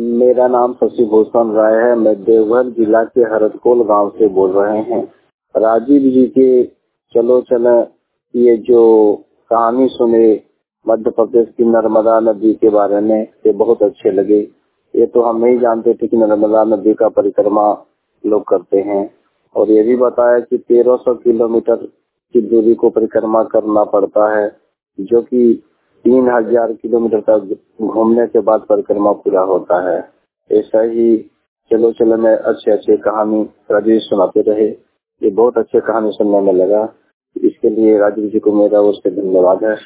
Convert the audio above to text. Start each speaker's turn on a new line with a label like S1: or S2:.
S1: मेरा नाम शशिभूषण राय है। मैं देवघर जिला के हरदकोल गांव से बोल रहे हैं। राजीव जी के चलो चले ये जो कहानी सुने मध्य प्रदेश की नर्मदा नदी के बारे में, ये बहुत अच्छे लगे। ये तो हम नहीं जानते थे कि नर्मदा नदी का परिक्रमा लोग करते हैं। और ये भी बताया कि 1300 किलोमीटर की दूरी को परिक्रमा करना पड़ता है, जो कि 3000 किलोमीटर तक घूमने के बाद परिक्रमा पूरा होता है। ऐसा ही चलो चलो में अच्छे कहानी राजीव सुनाते रहे। ये बहुत अच्छे कहानी सुनने में लगा। इसके लिए राजीव जी को मेरा उससे धन्यवाद है।